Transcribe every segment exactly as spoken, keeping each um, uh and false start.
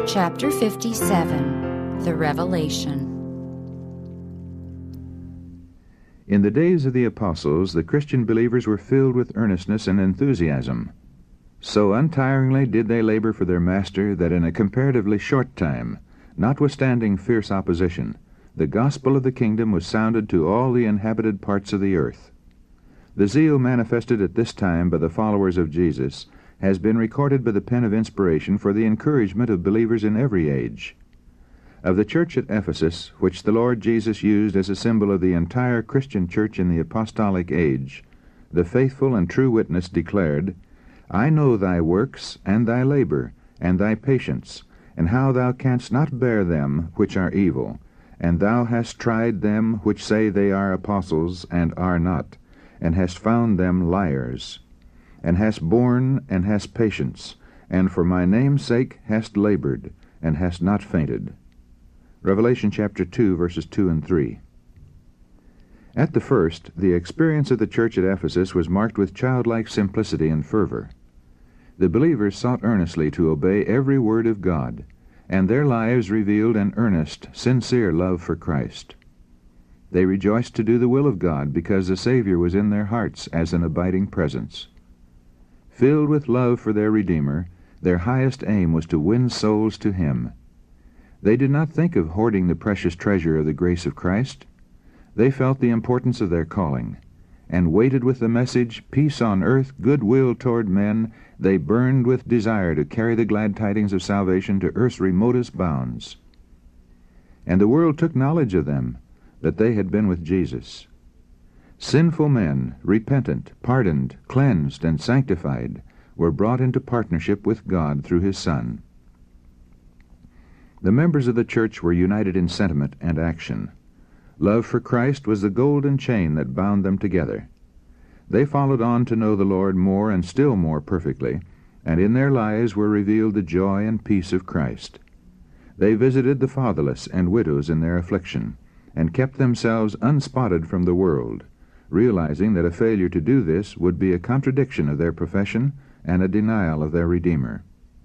Chapter fifty-seven, The Revelation. In the days of the apostles, the Christian believers were filled with earnestness and enthusiasm. So untiringly did they labor for their Master that in a comparatively short time, notwithstanding fierce opposition, the gospel of the kingdom was sounded to all the inhabited parts of the earth. The zeal manifested at this time by the followers of Jesus has been recorded by the pen of inspiration for the encouragement of believers in every age. Of the church at Ephesus, which the Lord Jesus used as a symbol of the entire Christian church in the apostolic age, the faithful and true witness declared, I know thy works, and thy labor, and thy patience, and how thou canst not bear them which are evil, and thou hast tried them which say they are apostles, and are not, and hast found them liars, and hast borne, and hast patience, and for my name's sake hast labored, and hast not fainted. Revelation chapter two, verses two and three. At the first, the experience of the church at Ephesus was marked with childlike simplicity and fervor. The believers sought earnestly to obey every word of God, and their lives revealed an earnest, sincere love for Christ. They rejoiced to do the will of God because the Savior was in their hearts as an abiding presence. Filled with love for their Redeemer, their highest aim was to win souls to Him. They did not think of hoarding the precious treasure of the grace of Christ. They felt the importance of their calling, and waited with the message, peace on earth, goodwill toward men. They burned with desire to carry the glad tidings of salvation to earth's remotest bounds. And the world took knowledge of them, that they had been with Jesus. Sinful men, repentant, pardoned, cleansed, and sanctified, were brought into partnership with God through His Son. The members of the church were united in sentiment and action. Love for Christ was the golden chain that bound them together. They followed on to know the Lord more and still more perfectly, and in their lives were revealed the joy and peace of Christ. They visited the fatherless and widows in their affliction, and kept themselves unspotted from the world, realizing that a failure to do this would be a contradiction of their profession and a denial of their Redeemer.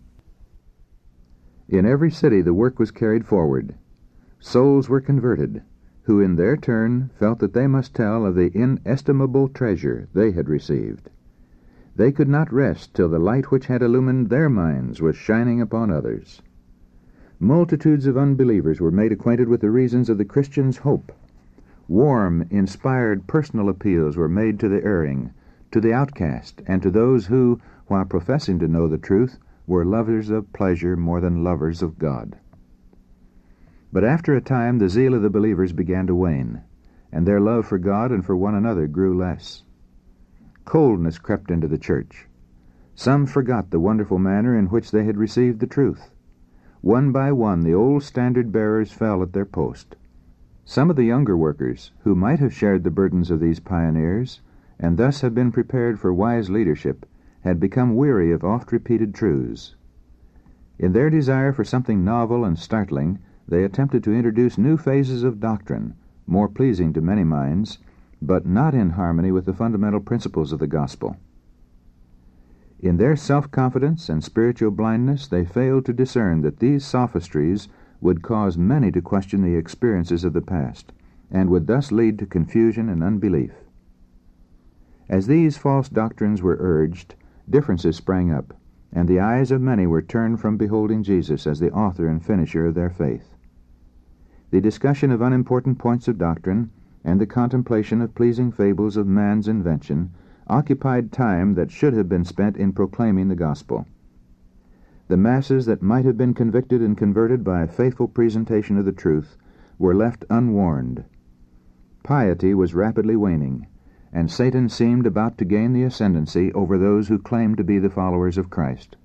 In every city the work was carried forward. Souls were converted, who in their turn felt that they must tell of the inestimable treasure they had received. They could not rest till the light which had illumined their minds was shining upon others. Multitudes of unbelievers were made acquainted with the reasons of the Christian's hope. Warm, inspired personal appeals were made to the erring, to the outcast, and to those who, while professing to know the truth, were lovers of pleasure more than lovers of God. But after a time the zeal of the believers began to wane, and their love for God and for one another grew less. Coldness crept into the church. Some forgot the wonderful manner in which they had received the truth. One by one the old standard-bearers fell at their post. Some of the younger workers, who might have shared the burdens of these pioneers, and thus have been prepared for wise leadership, had become weary of oft-repeated truths. In their desire for something novel and startling, they attempted to introduce new phases of doctrine, more pleasing to many minds, but not in harmony with the fundamental principles of the gospel. In their self-confidence and spiritual blindness, they failed to discern that these sophistries would cause many to question the experiences of the past, and would thus lead to confusion and unbelief. As these false doctrines were urged, differences sprang up, and the eyes of many were turned from beholding Jesus as the author and finisher of their faith. The discussion of unimportant points of doctrine and the contemplation of pleasing fables of man's invention occupied time that should have been spent in proclaiming the gospel. The masses that might have been convicted and converted by a faithful presentation of the truth were left unwarned. Piety was rapidly waning, and Satan seemed about to gain the ascendancy over those who claimed to be the followers of Christ.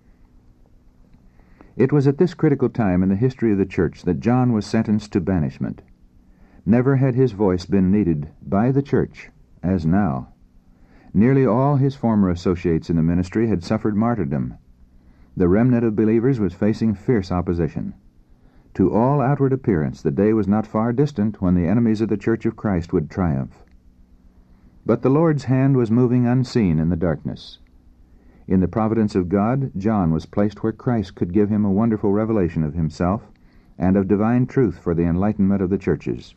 It was at this critical time in the history of the church that John was sentenced to banishment. Never had his voice been needed by the church as now. Nearly all his former associates in the ministry had suffered martyrdom. The remnant of believers was facing fierce opposition. To all outward appearance, the day was not far distant when the enemies of the Church of Christ would triumph. But the Lord's hand was moving unseen in the darkness. In the providence of God, John was placed where Christ could give him a wonderful revelation of himself and of divine truth for the enlightenment of the churches.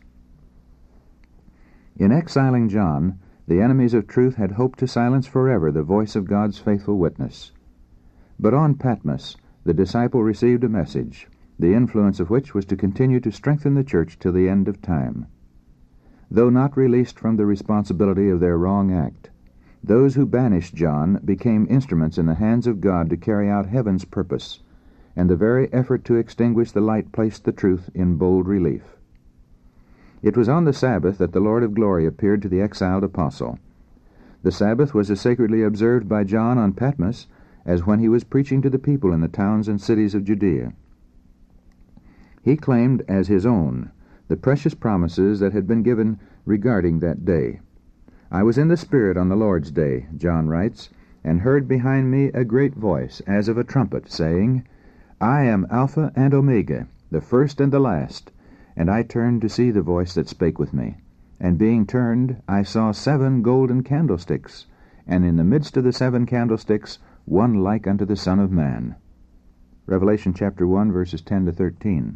In exiling John, the enemies of truth had hoped to silence forever the voice of God's faithful witness. But on Patmos, the disciple received a message, the influence of which was to continue to strengthen the church till the end of time. Though not released from the responsibility of their wrong act, those who banished John became instruments in the hands of God to carry out heaven's purpose, and the very effort to extinguish the light placed the truth in bold relief. It was on the Sabbath that the Lord of glory appeared to the exiled apostle. The Sabbath was as sacredly observed by John on Patmos as when he was preaching to the people in the towns and cities of Judea. He claimed as his own the precious promises that had been given regarding that day. "I was in the Spirit on the Lord's day," John writes, "and heard behind me a great voice, as of a trumpet, saying, I am Alpha and Omega, the first and the last. And I turned to see the voice that spake with me. And being turned, I saw seven golden candlesticks, and in the midst of the seven candlesticks one like unto the Son of Man." Revelation chapter one, verses ten to thirteen.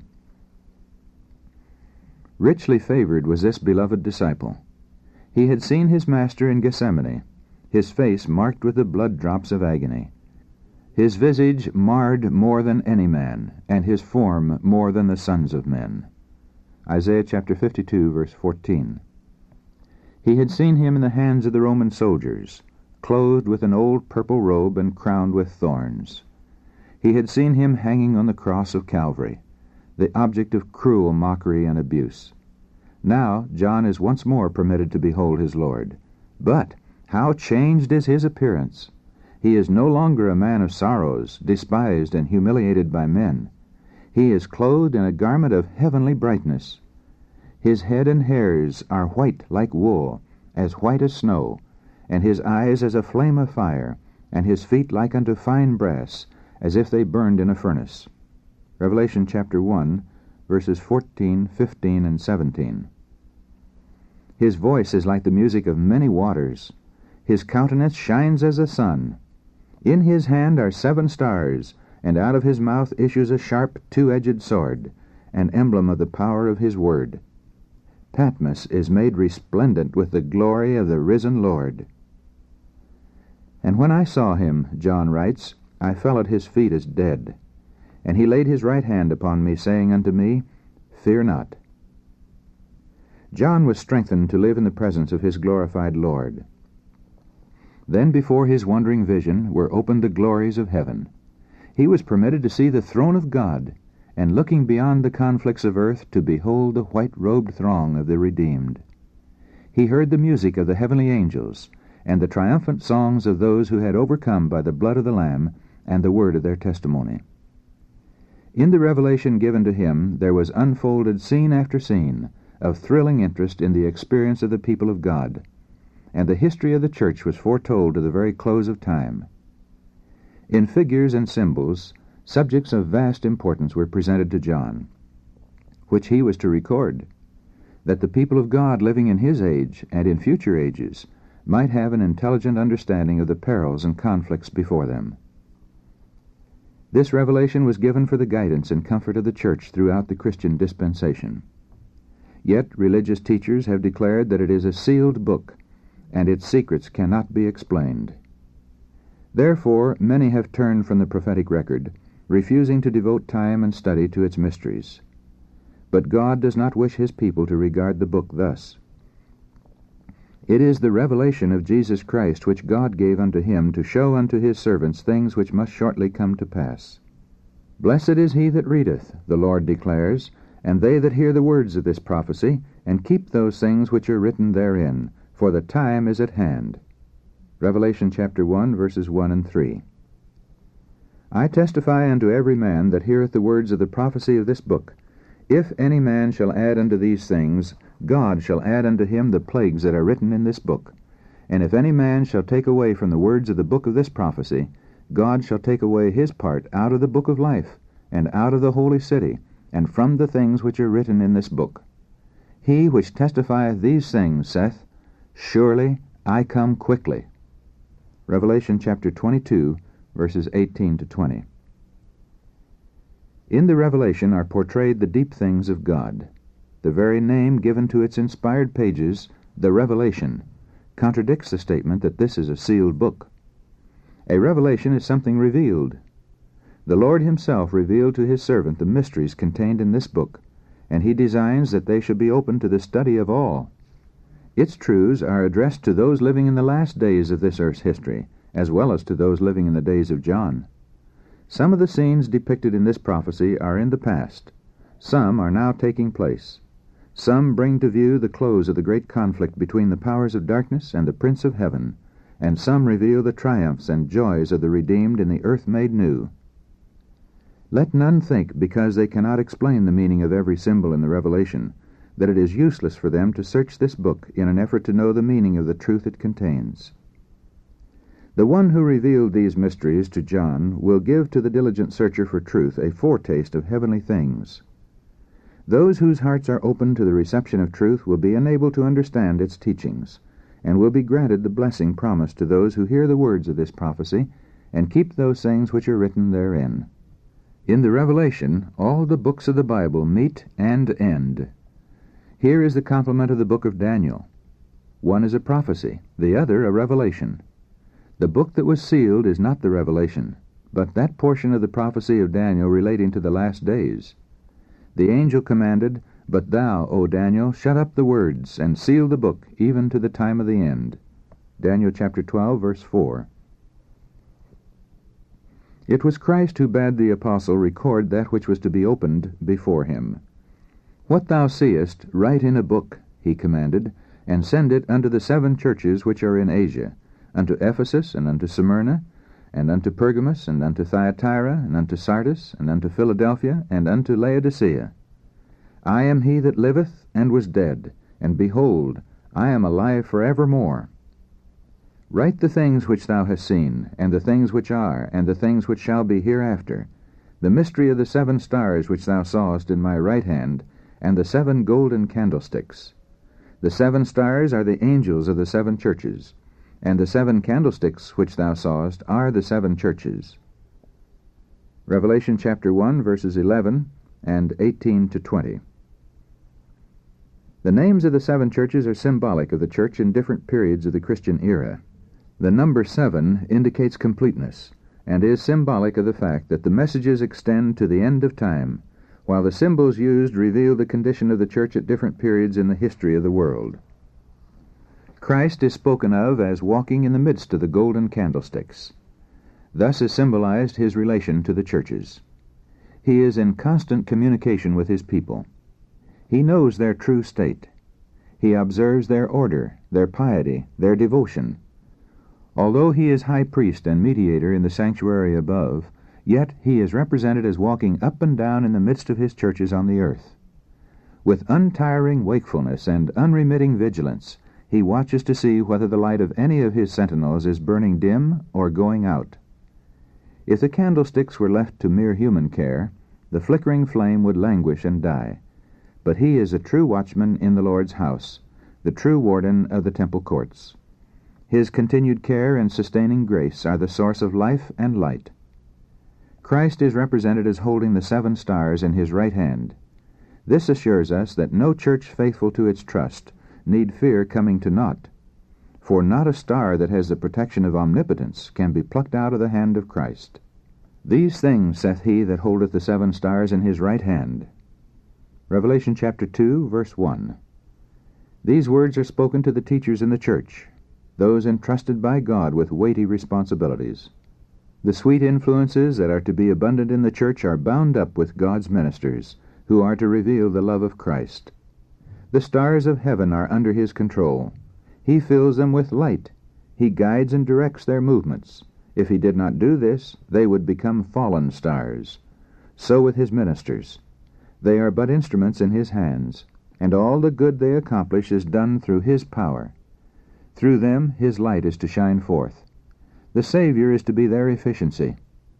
Richly favored was this beloved disciple. He had seen his Master in Gethsemane, his face marked with the blood drops of agony, his visage marred more than any man, and his form more than the sons of men. Isaiah chapter fifty-two, verse fourteen. He had seen him in the hands of the Roman soldiers, clothed with an old purple robe and crowned with thorns. He had seen him hanging on the cross of Calvary, the object of cruel mockery and abuse. Now John is once more permitted to behold his Lord. But how changed is his appearance! He is no longer a man of sorrows, despised and humiliated by men. He is clothed in a garment of heavenly brightness. His head and hairs are white like wool, as white as snow, and his eyes as a flame of fire, and his feet like unto fine brass, as if they burned in a furnace. Revelation chapter one, verses fourteen, fifteen, and seventeen. His voice is like the music of many waters. His countenance shines as the sun. In his hand are seven stars, and out of his mouth issues a sharp two-edged sword, an emblem of the power of his word. Patmos is made resplendent with the glory of the risen Lord. And when I saw him, John writes, I fell at his feet as dead. And he laid his right hand upon me, saying unto me, Fear not. John was strengthened to live in the presence of his glorified Lord. Then before his wondering vision were opened the glories of heaven. He was permitted to see the throne of God, and looking beyond the conflicts of earth to behold the white-robed throng of the redeemed. He heard the music of the heavenly angels, and the triumphant songs of those who had overcome by the blood of the Lamb and the word of their testimony. In the revelation given to him there was unfolded scene after scene of thrilling interest in the experience of the people of God, and the history of the church was foretold to the very close of time. In figures and symbols, subjects of vast importance were presented to John, which he was to record, that the people of God living in his age and in future ages might have an intelligent understanding of the perils and conflicts before them. This revelation was given for the guidance and comfort of the church throughout the Christian dispensation. Yet religious teachers have declared that it is a sealed book, and its secrets cannot be explained. Therefore, many have turned from the prophetic record, refusing to devote time and study to its mysteries. But God does not wish his people to regard the book thus. It is the revelation of Jesus Christ which God gave unto him to show unto his servants things which must shortly come to pass. Blessed is he that readeth, the Lord declares, and they that hear the words of this prophecy, and keep those things which are written therein, for the time is at hand. Revelation chapter one, verses one and three. I testify unto every man that heareth the words of the prophecy of this book, if any man shall add unto these things, God shall add unto him the plagues that are written in this book. And if any man shall take away from the words of the book of this prophecy, God shall take away his part out of the book of life, and out of the holy city, and from the things which are written in this book. He which testifieth these things saith, Surely I come quickly. Revelation chapter twenty-two, verses eighteen to twenty. In the Revelation are portrayed the deep things of God. The very name given to its inspired pages, the Revelation, contradicts the statement that this is a sealed book. A revelation is something revealed. The Lord himself revealed to his servant the mysteries contained in this book, and he designs that they should be open to the study of all. Its truths are addressed to those living in the last days of this earth's history, as well as to those living in the days of John. Some of the scenes depicted in this prophecy are in the past. Some are now taking place. Some bring to view the close of the great conflict between the powers of darkness and the Prince of Heaven, and some reveal the triumphs and joys of the redeemed in the earth made new. Let none think, because they cannot explain the meaning of every symbol in the Revelation, that it is useless for them to search this book in an effort to know the meaning of the truth it contains. The one who revealed these mysteries to John will give to the diligent searcher for truth a foretaste of heavenly things. Those whose hearts are open to the reception of truth will be enabled to understand its teachings, and will be granted the blessing promised to those who hear the words of this prophecy and keep those things which are written therein. In the Revelation, all the books of the Bible meet and end. Here is the complement of the book of Daniel. One is a prophecy, the other a revelation. The book that was sealed is not the Revelation, but that portion of the prophecy of Daniel relating to the last days. The angel commanded, "But thou, O Daniel, shut up the words, and seal the book, even to the time of the end." Daniel chapter twelve, verse four. It was Christ who bade the apostle record that which was to be opened before him. "What thou seest, write in a book," he commanded, "and send it unto the seven churches which are in Asia, unto Ephesus, and unto Smyrna, and unto Pergamos, and unto Thyatira, and unto Sardis, and unto Philadelphia, and unto Laodicea. I am he that liveth, and was dead, and behold, I am alive for evermore. Write the things which thou hast seen, and the things which are, and the things which shall be hereafter, the mystery of the seven stars which thou sawest in my right hand, and the seven golden candlesticks. The seven stars are the angels of the seven churches, and the seven candlesticks which thou sawest are the seven churches." Revelation chapter one, verses eleven and eighteen to twenty. The names of the seven churches are symbolic of the church in different periods of the Christian era. The number seven indicates completeness, and is symbolic of the fact that the messages extend to the end of time, while the symbols used reveal the condition of the church at different periods in the history of the world. Christ is spoken of as walking in the midst of the golden candlesticks. Thus is symbolized his relation to the churches. He is in constant communication with his people. He knows their true state. He observes their order, their piety, their devotion. Although he is high priest and mediator in the sanctuary above, yet he is represented as walking up and down in the midst of his churches on the earth. With untiring wakefulness and unremitting vigilance, he watches to see whether the light of any of his sentinels is burning dim or going out. If the candlesticks were left to mere human care, the flickering flame would languish and die. But he is a true watchman in the Lord's house, the true warden of the temple courts. His continued care and sustaining grace are the source of life and light. Christ is represented as holding the seven stars in his right hand. This assures us that no church faithful to its trust need fear coming to naught, for not a star that has the protection of omnipotence can be plucked out of the hand of Christ. "These things saith he that holdeth the seven stars in his right hand." Revelation chapter two, verse one. These words are spoken to the teachers in the church, those entrusted by God with weighty responsibilities. The sweet influences that are to be abundant in the church are bound up with God's ministers, who are to reveal the love of Christ. The stars of heaven are under his control. He fills them with light. He guides and directs their movements. If he did not do this, they would become fallen stars. So with his ministers. They are but instruments in his hands, and all the good they accomplish is done through his power. Through them his light is to shine forth. The Savior is to be their efficiency.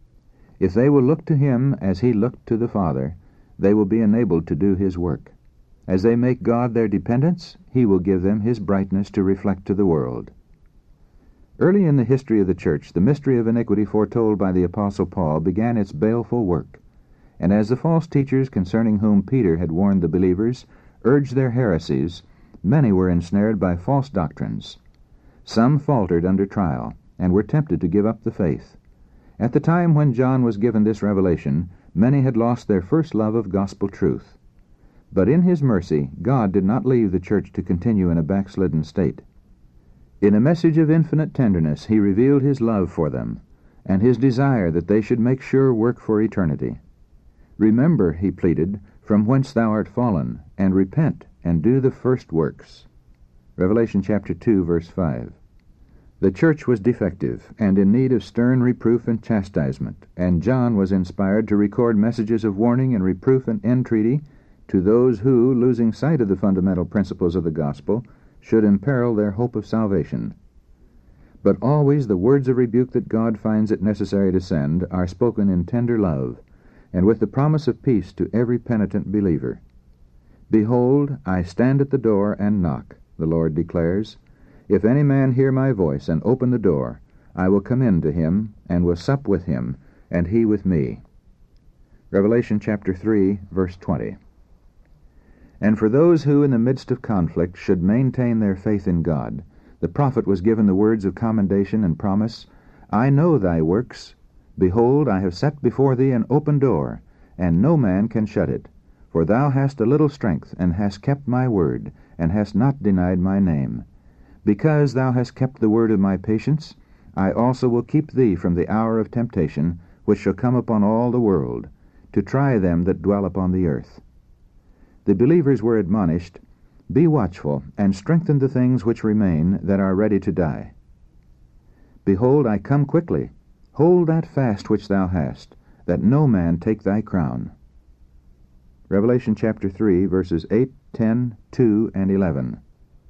If they will look to him as he looked to the Father, they will be enabled to do his work. As they make God their dependence, he will give them his brightness to reflect to the world. Early in the history of the church, the mystery of iniquity foretold by the Apostle Paul began its baleful work, and as the false teachers concerning whom Peter had warned the believers urged their heresies, many were ensnared by false doctrines. Some faltered under trial, and were tempted to give up the faith. At the time when John was given this revelation, many had lost their first love of gospel truth. But in his mercy, God did not leave the church to continue in a backslidden state. In a message of infinite tenderness, he revealed his love for them, and his desire that they should make sure work for eternity. Remember, he pleaded, from whence thou art fallen, and repent, and do the first works. Revelation chapter two, verse five. The church was defective, and in need of stern reproof and chastisement, and John was inspired to record messages of warning and reproof and entreaty to those who, losing sight of the fundamental principles of the gospel, should imperil their hope of salvation. But always the words of rebuke that God finds it necessary to send are spoken in tender love, and with the promise of peace to every penitent believer. Behold, I stand at the door and knock, the Lord declares. If any man hear my voice and open the door, I will come in to him, and will sup with him, and he with me. Revelation chapter three, verse twenty. And for those who, in the midst of conflict, should maintain their faith in God, the prophet was given the words of commendation and promise, I know thy works. Behold, I have set before thee an open door, and no man can shut it. For thou hast a little strength, and hast kept my word, and hast not denied my name. Because thou hast kept the word of my patience, I also will keep thee from the hour of temptation, which shall come upon all the world, to try them that dwell upon the earth. The believers were admonished, Be watchful, and strengthen the things which remain that are ready to die. Behold, I come quickly. Hold that fast which thou hast, that no man take thy crown. Revelation chapter three, verses eight, ten, two, and eleven.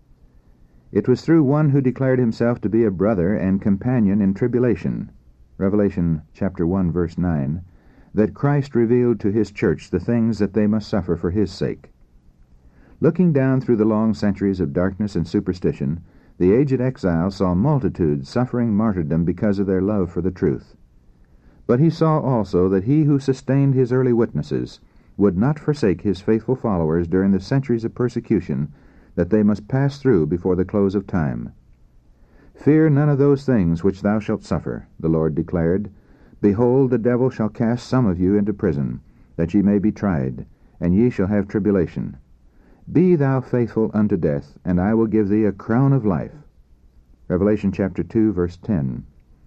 It was through one who declared himself to be a brother and companion in tribulation, Revelation chapter one, verse nine, that Christ revealed to his church the things that they must suffer for his sake. Looking down through the long centuries of darkness and superstition, the aged exile saw multitudes suffering martyrdom because of their love for the truth. But he saw also that he who sustained his early witnesses would not forsake his faithful followers during the centuries of persecution that they must pass through before the close of time. Fear none of those things which thou shalt suffer, the Lord declared. Behold, the devil shall cast some of you into prison, that ye may be tried, and ye shall have tribulation. Be thou faithful unto death, and I will give thee a crown of life. Revelation chapter two, verse ten.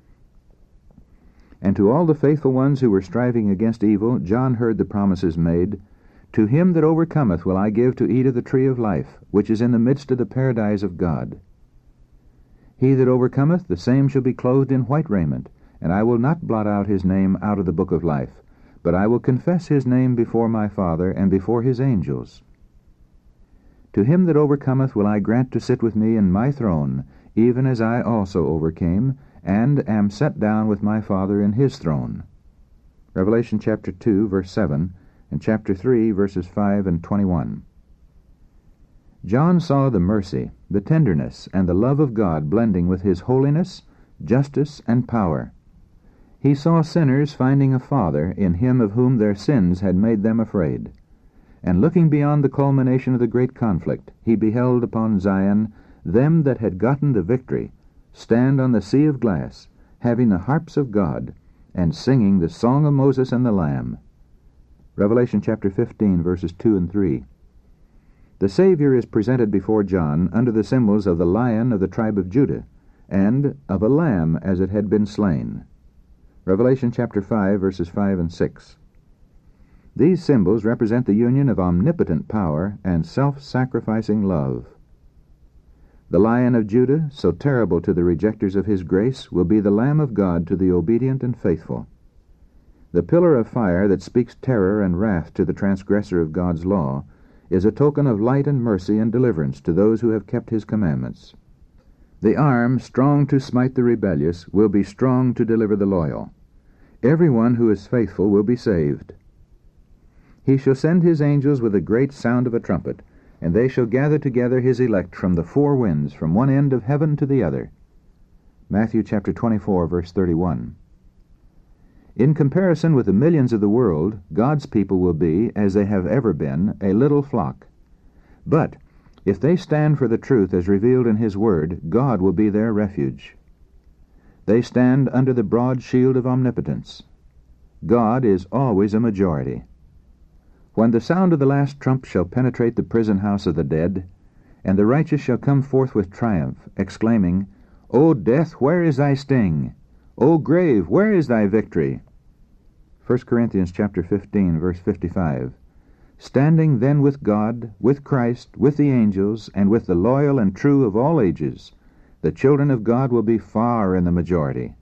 And to all the faithful ones who were striving against evil, John heard the promises made, To him that overcometh will I give to eat of the tree of life, which is in the midst of the paradise of God. He that overcometh, the same shall be clothed in white raiment, and I will not blot out his name out of the book of life, but I will confess his name before my Father and before his angels. To him that overcometh will I grant to sit with me in my throne, even as I also overcame, and am set down with my Father in his throne. Revelation chapter two, verse seven, and chapter three, verses five and twenty-one. John saw the mercy, the tenderness, and the love of God blending with his holiness, justice, and power. He saw sinners finding a Father in him of whom their sins had made them afraid. And looking beyond the culmination of the great conflict, he beheld upon Zion them that had gotten the victory, stand on the sea of glass, having the harps of God, and singing the song of Moses and the Lamb. Revelation chapter fifteen, verses two and three. The Savior is presented before John under the symbols of the lion of the tribe of Judah, and of a lamb as it had been slain. Revelation chapter five, verses five and six. These symbols represent the union of omnipotent power and self-sacrificing love. The Lion of Judah, so terrible to the rejectors of his grace, will be the Lamb of God to the obedient and faithful. The pillar of fire that speaks terror and wrath to the transgressor of God's law is a token of light and mercy and deliverance to those who have kept his commandments. The arm, strong to smite the rebellious, will be strong to deliver the loyal. Everyone who is faithful will be saved. He shall send his angels with a great sound of a trumpet, and they shall gather together his elect from the four winds, from one end of heaven to the other. Matthew chapter twenty-four, verse thirty-one. In comparison with the millions of the world, God's people will be, as they have ever been, a little flock. But if they stand for the truth as revealed in His Word, God will be their refuge. They stand under the broad shield of omnipotence. God is always a majority. When the sound of the last trump shall penetrate the prison house of the dead, and the righteous shall come forth with triumph, exclaiming, O death, where is thy sting? O grave, where is thy victory? First Corinthians chapter fifteen, verse fifty-five. Standing then with God, with Christ, with the angels, and with the loyal and true of all ages, the children of God will be far in the majority.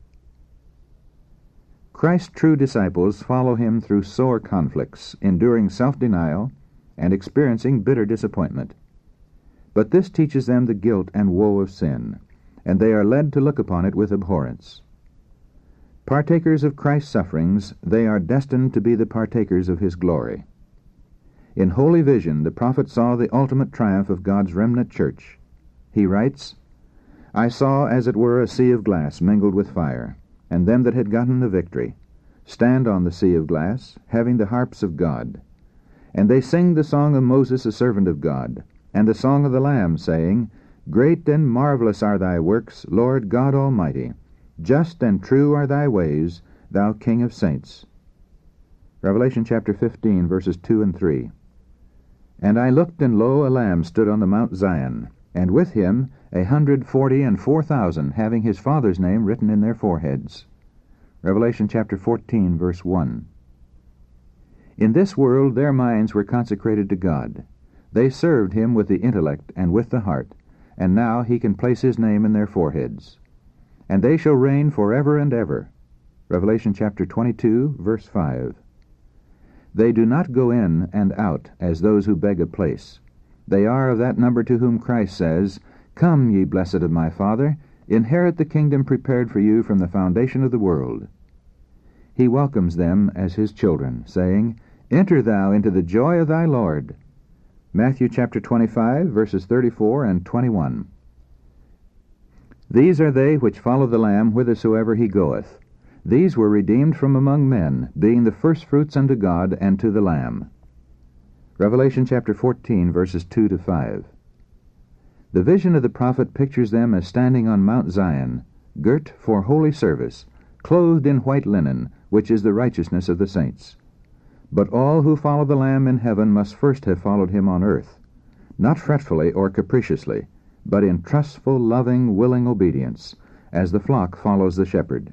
Christ's true disciples follow Him through sore conflicts, enduring self-denial and experiencing bitter disappointment. But this teaches them the guilt and woe of sin, and they are led to look upon it with abhorrence. Partakers of Christ's sufferings, they are destined to be the partakers of His glory. In holy vision, the prophet saw the ultimate triumph of God's remnant church. He writes, I saw as it were a sea of glass mingled with fire, and them that had gotten the victory stand on the sea of glass, having the harps of God. And they sing the song of Moses, a servant of God, and the song of the Lamb, saying, Great and marvelous are thy works, Lord God Almighty. Just and true are thy ways, thou King of saints. Revelation chapter fifteen, verses two and three. And I looked, and lo, a Lamb stood on the Mount Zion, and with him a hundred forty and four thousand, having his Father's name written in their foreheads. Revelation chapter fourteen, verse one. In this world their minds were consecrated to God. They served Him with the intellect and with the heart, and now He can place His name in their foreheads. And they shall reign forever and ever. Revelation chapter twenty-two, verse five. They do not go in and out as those who beg a place. They are of that number to whom Christ says, Come, ye blessed of my Father, inherit the kingdom prepared for you from the foundation of the world. He welcomes them as His children, saying, Enter thou into the joy of thy Lord. Matthew chapter twenty-five, verses thirty-four and twenty-one. These are they which follow the Lamb whithersoever He goeth. These were redeemed from among men, being the firstfruits unto God and to the Lamb. Revelation chapter fourteen, verses two to five. The vision of the prophet pictures them as standing on Mount Zion, girt for holy service, clothed in white linen, which is the righteousness of the saints. But all who follow the Lamb in heaven must first have followed Him on earth, not fretfully or capriciously, but in trustful, loving, willing obedience, as the flock follows the shepherd.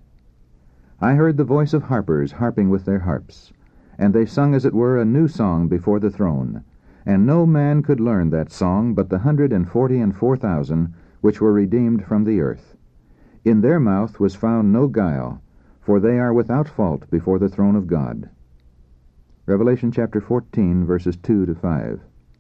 I heard the voice of harpers harping with their harps, and they sung as it were a new song before the throne, and no man could learn that song but the hundred and forty and four thousand which were redeemed from the earth. In their mouth was found no guile, for they are without fault before the throne of God. Revelation chapter fourteen, verses two to five.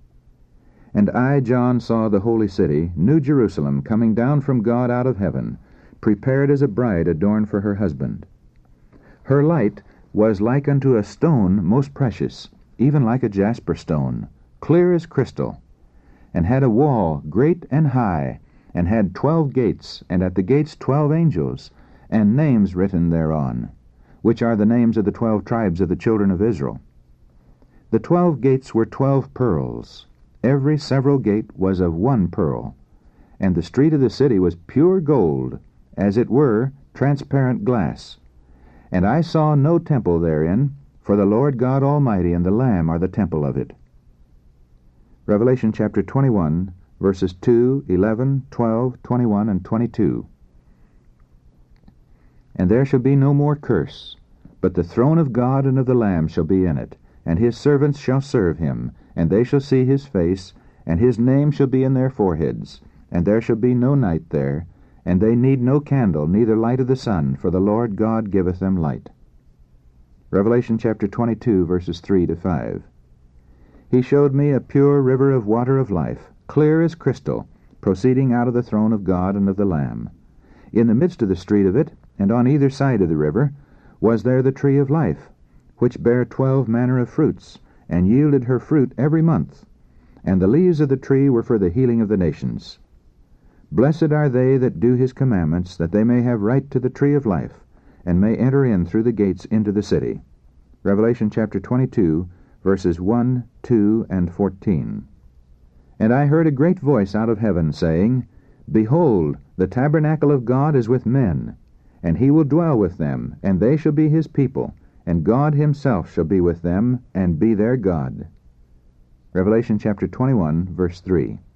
And I, John, saw the holy city, New Jerusalem, coming down from God out of heaven, prepared as a bride adorned for her husband. Her light was like unto a stone most precious, even like a jasper stone, clear as crystal, and had a wall great and high, and had twelve gates, and at the gates twelve angels, and names written thereon, which are the names of the twelve tribes of the children of Israel. The twelve gates were twelve pearls. Every several gate was of one pearl, and the street of the city was pure gold, as it were transparent glass. And I saw no temple therein, for the Lord God Almighty and the Lamb are the temple of it. Revelation chapter twenty-one, verses two, eleven, twelve, twenty-one, and twenty-two. And there shall be no more curse, but the throne of God and of the Lamb shall be in it, and His servants shall serve Him, and they shall see His face, and His name shall be in their foreheads, and there shall be no night there, and they need no candle, neither light of the sun, for the Lord God giveth them light. Revelation chapter twenty-two, verses three to five. He showed me a pure river of water of life, clear as crystal, proceeding out of the throne of God and of the Lamb. In the midst of the street of it, and on either side of the river, was there the tree of life, which bare twelve manner of fruits, and yielded her fruit every month. And the leaves of the tree were for the healing of the nations. Blessed are they that do his commandments, that they may have right to the tree of life, and may enter in through the gates into the city. Revelation chapter twenty-two, verses one, two, and fourteen. And I heard a great voice out of heaven, saying, Behold, the tabernacle of God is with men, and he will dwell with them, and they shall be his people, and God himself shall be with them, and be their God. Revelation chapter twenty-one, verse three.